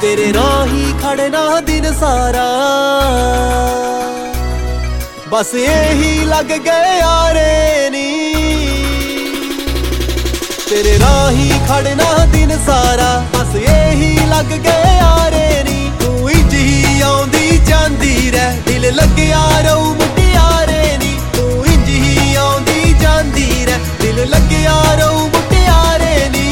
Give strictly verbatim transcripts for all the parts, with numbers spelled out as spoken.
तेरे राही खड़ना दिन सारा, बस यही लग गए यारे नी। तेरे राही खड़ना दिन सारा, बस यही लग गए यारे नी। तू इंज ही आउंदी जांदी रह, दिल लग्या रहू मुटियारे नी। तू इंज ही आउंदी जांदी रह, दिल लग्या रहू मुटियारे नी।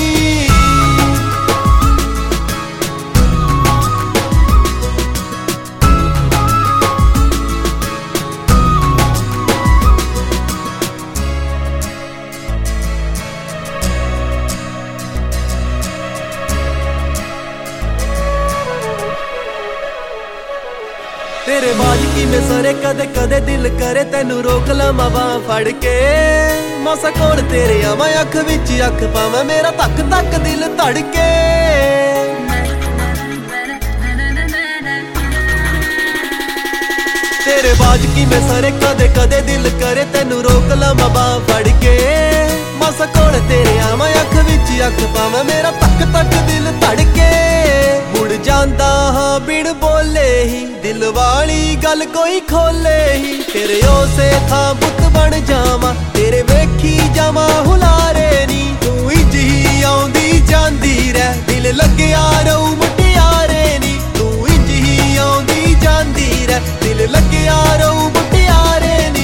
तेरे बाज की में सरे कदे कदे दिल करे तेनू रोक लवां बांह फड़ के। मासा कोल तेरे आवां अख विच अख पावां, मेरा तक तक दिल धड़के। तेरे बाज की में सरे कदे कदे दिल करे तेनू रोक लवां बांह फड़ के। मासा कोल तेरे आवां अख विच अख पावां, मेरा तक तक दिल धड़के। मुड़ जांदा हां बिन बोले ही, दिल वाली गल कोई खोले ही। तेरे उसे थां बुत बन जावां, तेरे वेखी जावां हुलारे नी। तू इंज ही आउंदी जांदी रह, दिल लग्या रहू मुटियारे नी। तू इंज ही आउंदी जांदी रह, दिल लग्या रहू मुटियारे नी।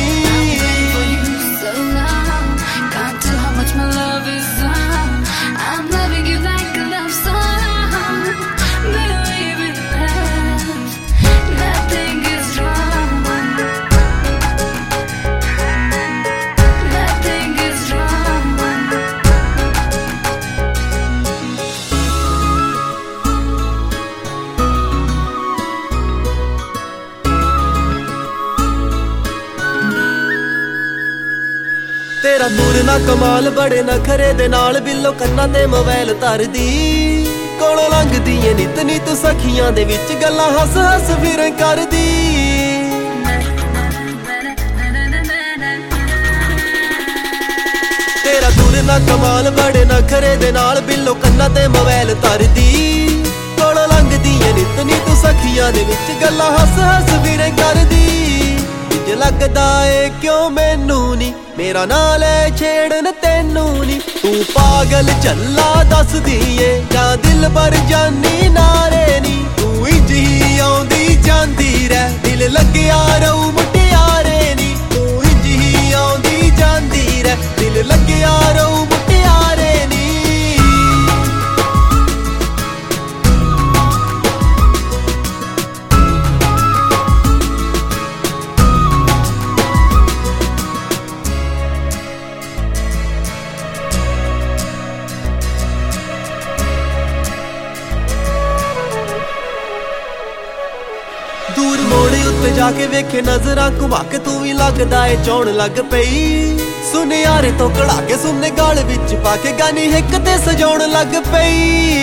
तेरा नूर ना कमाल बड़े नखरे दे नाल, बिल्लो कन्ना ते मोबाइल धरदी। कोलों लंघदी ऐ नित नित सखियां दे विच गल्लां हस हस फिर करदी। तेरा नूर ना कमाल बड़े नखरे दे नाल, बिल्लो कन्ना ते मोबाइल धरदी। कोलों लंघदी ऐ नित नित सखियां दे विच गल्लां हस हस फिर करदी। लगदा ए क्यों मैनू नी, मेरा नाल है छेड़न तेनू नी। तू पागल झल्ला दस दिए जां दिल पर जानी नारे नी। तू इंज ही आउंदी जांदी रह, दिल लग्या रहू मुटियारे नी। तू इंज ही आउंदी जांदी रह, दिल लग्या रहू मुटियारे नी। दूर मोड़े उत्ते जाके वेखे नजरां घुमा के, तू भी लगदा ए चौन लग पई। सुने यारे तो कड़ा के सुने गाल विच पाके, गानी हिक ते सजाउण लग पई।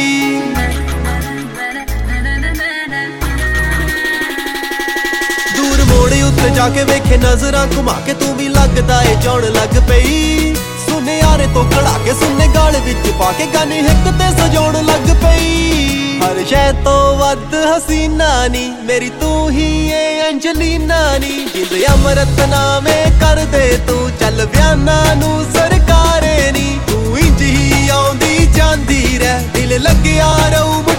दूर मोड़े उत्ते जाके वेखे नजरां घुमा के, तू भी लगदा ए चौन लग पई। सुने यारे तो कड़ा के सुने गाल विच पाके, गानी हिक ते सजाउण लग पई। हर शै तो वध हसीना नी, मेरी तू ही है अंजलीना नी। जिंद अमृत नामे कर दे तू, चल ब्याना नू सरकारे नी। तू इंज ही आउंदी जांदी रह, दिल लग्या रहू